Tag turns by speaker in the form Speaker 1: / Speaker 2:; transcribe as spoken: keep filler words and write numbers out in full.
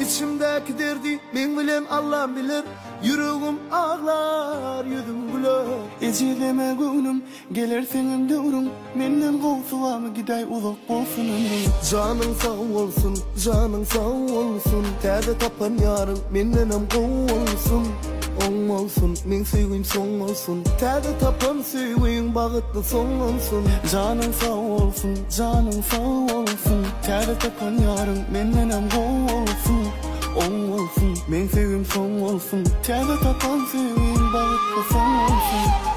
Speaker 1: İçimdeki derdi men bilen Allah bilir. Yüreğim ağlar, yüzüm güler. Ecileme gönlüm, gelir senin dövrün. Menden kovsulamı giday uzak bolsun ömrüm. Canın sağ olsun, canın sağ olsun. Täze tapan yarın mendenem kovulsun. On olsun, men süýgüm soň olsun. Täze tapan süýgüm bagytly soň olsun. Canın sağ olsun, canın sağ olsun. Täze tapan yarın mendenem kovulsun. On olsun, men süýgüm soň olsun. Täze tapan süýgüm bagytly soň olsun.